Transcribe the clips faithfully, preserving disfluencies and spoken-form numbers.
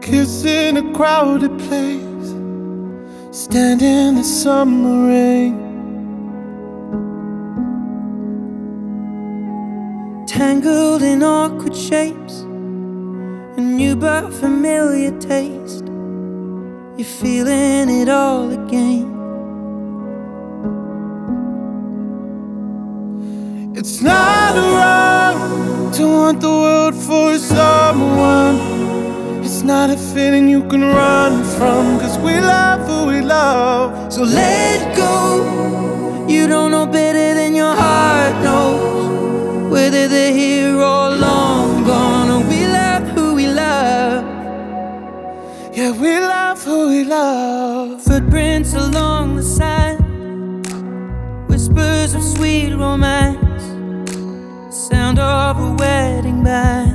kiss in a crowded place, stand in the summer rain. Tangled in awkward shapes, a new but familiar taste. You're feeling it all again. It's not wrong to want the world for someone. It's not a feeling you can run from, 'cause we love who we love. So let go. You don't know better than your heart knows, whether they're here or long gone. Or we love who we love. Yeah, we love who we love. Footprints along the sand, whispers of sweet romance, sound of a wedding band.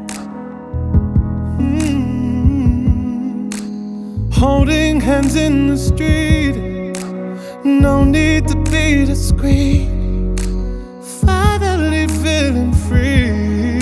Mm-hmm. Holding hands in the street, no need to be discreet, finally feeling free.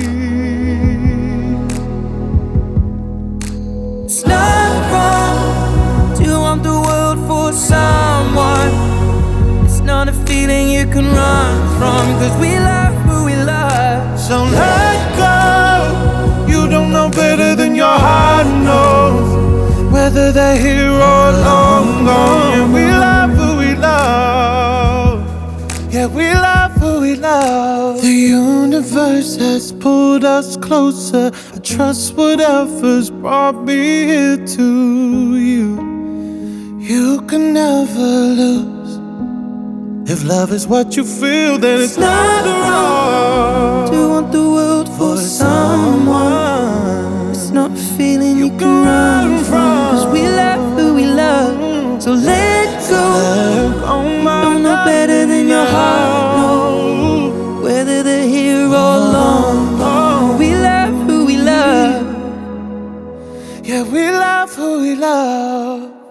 It's not wrong to want the world for someone. It's not a feeling you can run from, 'cause we love who we love. So let go. You don't know better than your heart knows, whether they're here or long gone. Yeah, we love who we love. Yeah, we love who we love. The universe has pulled us closer. I trust whatever's brought me here to you. You can never lose. If love is what you feel, then it's not wrong to want the world for someone. It's not a feeling you can run from, 'cause we love who we love. So let go. Don't know better than your heart knows, whether they're here or long gone. We love who we love. Yeah, we love who we love.